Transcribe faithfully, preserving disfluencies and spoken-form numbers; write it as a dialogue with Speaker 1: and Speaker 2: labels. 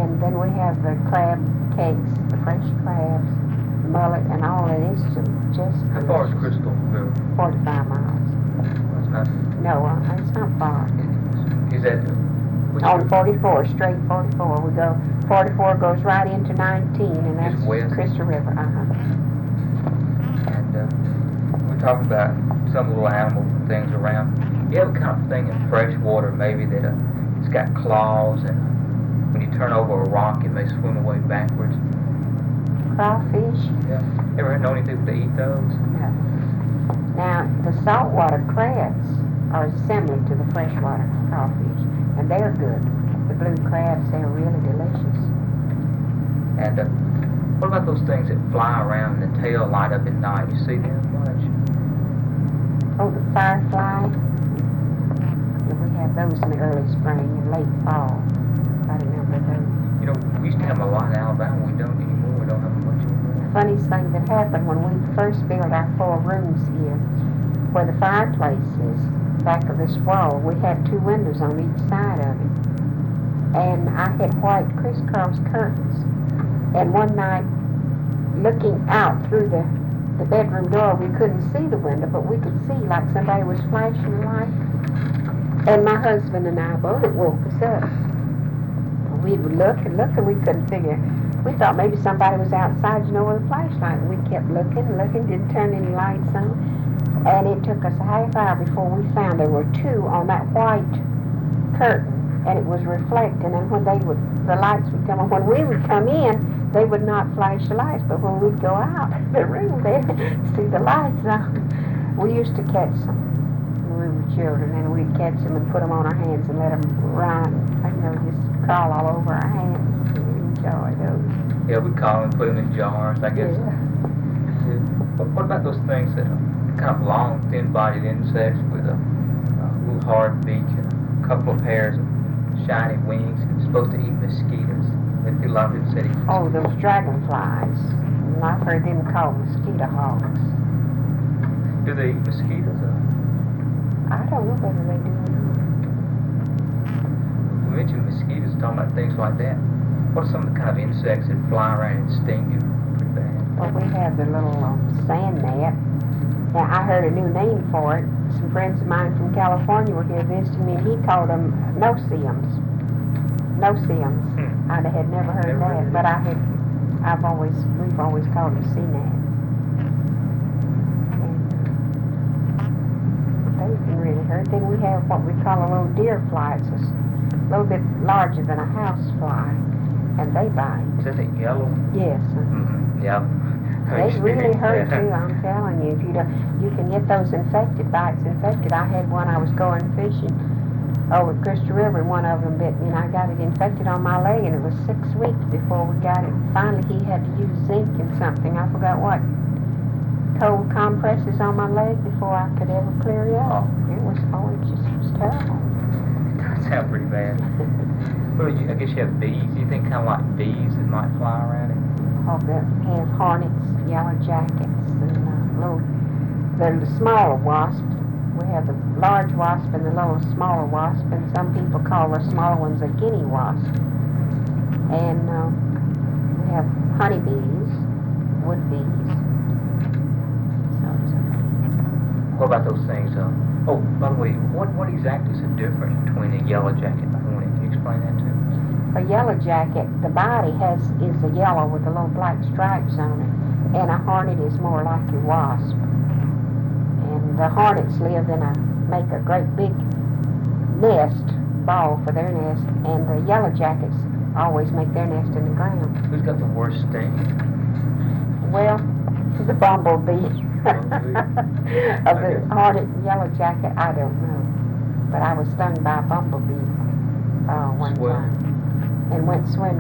Speaker 1: And then we have the crab cakes, the fresh crabs, mullet, and all of this. Just
Speaker 2: How far is Crystal River?
Speaker 1: forty-five miles.
Speaker 2: That's not.
Speaker 1: No, uh, it's not far.
Speaker 2: Is that which
Speaker 1: On forty-four, straight forty-four. We go, forty-four goes right into nineteen, and that's
Speaker 2: Just west?
Speaker 1: Crystal River. Uh-huh.
Speaker 2: And uh, we're talking about some little animals and things around. You have a kind of thing in fresh water, maybe that uh, it's got claws, and when you turn over a rock, it may swim away backwards.
Speaker 1: Crawfish.
Speaker 2: Yeah. Ever known any people to eat those?
Speaker 1: No. Now, the saltwater crabs are similar to the freshwater crawfish, and they're good. The blue crabs, they're really delicious.
Speaker 2: And uh, what about those things that fly around and the tail light up at night? You see them much?
Speaker 1: Oh, the firefly. Yeah, we have those in the early spring and late fall. I remember those.
Speaker 2: You know, we used to have a lot in Alabama. We don't anymore. We don't have much anymore.
Speaker 1: Funniest thing that happened when we first built our four rooms here, where the fireplace is, back of this wall, we had two windows on each side of it. And I had white crisscross curtains. And one night, looking out through the, the bedroom door, we couldn't see the window, but we could see like somebody was flashing a light. And my husband and I both woke us up. We would look and look, and we couldn't figure. We thought maybe somebody was outside, you know, with a flashlight. And we kept looking and looking, didn't turn any lights on. And it took us a half hour before we found there were two on that white curtain, and it was reflecting. And when they would, the lights would come on. When we would come in, they would not flash the lights, but when we'd go out the room, they'd see the lights on. We used to catch them when we were children, and we'd catch them and put them on our hands and let them run, you know, just crawl all over our hands. We enjoy those.
Speaker 2: Yeah, we call them, put them in jars, I guess.
Speaker 1: Yeah.
Speaker 2: Yeah. But what about those things that are kind of long, thin-bodied insects with a, a little hard beak and a couple of pairs of shiny wings? It's supposed to eat mosquitoes. A lot of people said it.
Speaker 1: Oh, those dragonflies. And I've heard them called mosquito hawks.
Speaker 2: Do they eat mosquitoes? Or?
Speaker 1: I don't know whether they do or not.
Speaker 2: We mentioned mosquitoes, talking about things like that. What are some of the kind of insects that fly around and sting you pretty bad?
Speaker 1: Well, we have the little um, sand gnat. Now, I heard a new name for it. Some friends of mine from California were here visiting me, and he called them no-see-ums. No-see-ums.
Speaker 2: Hmm.
Speaker 1: I had never heard
Speaker 2: Never
Speaker 1: that,
Speaker 2: heard
Speaker 1: but
Speaker 2: it.
Speaker 1: I had, I've always, we've always called them sea gnats. And they've been really hurt. Then we have what we call a little deer fly. It's a s- little bit larger than a house fly, and they bite.
Speaker 2: Is that the yellow?
Speaker 1: Yes.
Speaker 2: Mm-hmm. Yeah.
Speaker 1: They really hurt too, I'm telling you. If you don't, you can get those infected, bites infected. I had one, I was going fishing over at Crystal River, and one of them bit me, and I got it infected on my leg, and it was six weeks before we got it. Finally, he had to use zinc and something, I forgot what, cold compresses on my leg before I could ever clear it up. It was, oh, it just was terrible.
Speaker 2: It does sound pretty bad. Well, you, I guess you have bees. Do you think kind of like bees that might fly around it?
Speaker 1: Oh, they have hornets, yellow jackets, and uh, little, they're the smaller wasps. We have the large wasp and the little smaller wasp, and some people call the smaller ones a guinea wasp. And uh, we have honeybees, wood bees. So, so.
Speaker 2: What about those things? Uh, oh, by the way, what what exactly is the difference between a yellow jacket and a hornet? Can you explain that to me?
Speaker 1: A yellow jacket, the body has is a yellow with the little black stripes on it, and a hornet is more like a wasp. And the hornets live in a, make a great big nest, ball for their nest, and the yellow jackets always make their nest in the ground.
Speaker 2: Who's got the worst sting?
Speaker 1: Well, the bumblebee.
Speaker 2: Bumblebee.
Speaker 1: Of the
Speaker 2: Okay.
Speaker 1: hornet and yellow jacket, I don't know. But I was stung by a bumblebee uh, one
Speaker 2: Swell.
Speaker 1: time and went swimming.